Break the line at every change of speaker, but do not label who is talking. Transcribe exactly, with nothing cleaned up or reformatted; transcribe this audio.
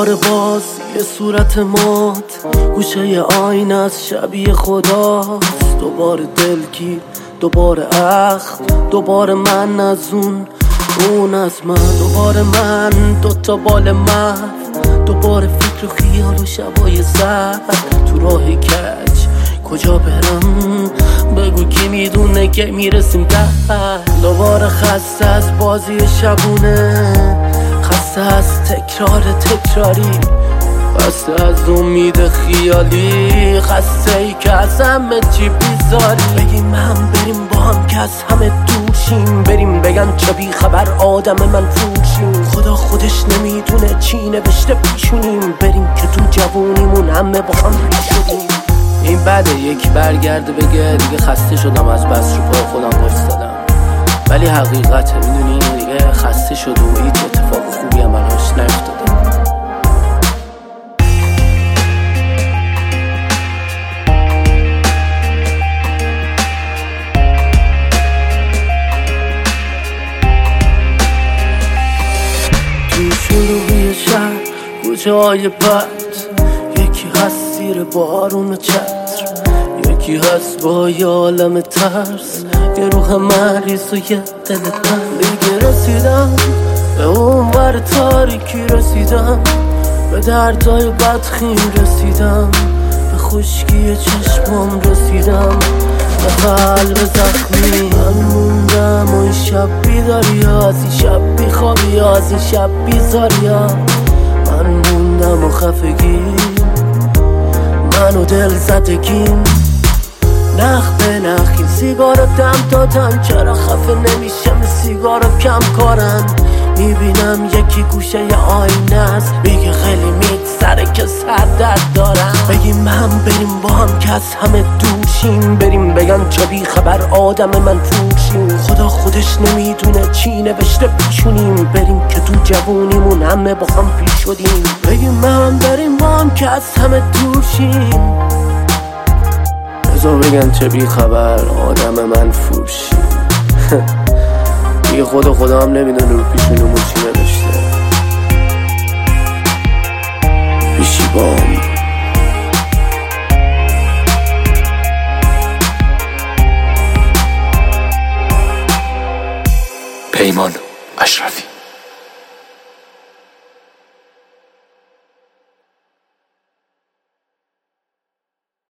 دوباره باز یه صورت مات گوشه آینه از شبیه خداست. دوباره دلگیر، دوباره اخم، دوباره من از اون اون از من، دوباره من دوتا بال محو، دوباره فکر و خیال و شبای زرد. تو راه کج کجا برم بگو کی میدونه که میرسیم در. دوباره خسته از بازی شبونه، خسته از تکرار تکراری، خسته از امید خیالی، خسته ای که از همه چی بیزاری. بگیم هم بریم با هم که از همه دور شیم، بریم بگن چه بی خبر آدم من فروشیم. خدا خودش نمیدونه چی نوشته پیشونیم، بریم که تو جوونیمون همه با هم ریش شدیم. این بده یکی برگرده بگه دیگه خسته شدم از بس رو پای خودم وایستادم، ولی حقیقته میدونی دیگه خسته شد و هیچ اتفاق خوبی هم براش نیفتاده. تو شلوغی شهر کوچه های بد، یکی هست زیر بارون و چتر، یکی هست با یه عالم ترس، یه روح مریض و یه دل بند. دیگه رسیدم به اون ور تاریکی، رسیدم به دردای بدخیم، رسیدم به خشکی چشمام، رسیدم به قلب زخمی. من موندم و این شب بیداری ها، از این شب بیخوابی ها، از این شب بیزاری ها. من موندم و خفگی، من و دل زدگیم، نخ به نخ این سیگارو دم دادن. چرا خفه نمیشم سیگارو کم کارن؟ میبینم یکی گوشه ی آینه است، میگه خیلی میگذره که سر درد دارم. بگیم هم بریم با هم که از همه دور شیم، بریم بگن چه بی خبر آدم من فروشیم. خدا خودش نمیدونه چی نوشته پیشونیم، بریم که تو جوونیمون همه با هم پیش شدیم. بگیم هم بریم با هم که از همه دور شیم، بذار بگن چه بی خبر آدم من فروشیم. دیگه خود خدا هم نمیدونه رو پیشونمون چی نوشته. بیشی بام
پیمان اشرفی.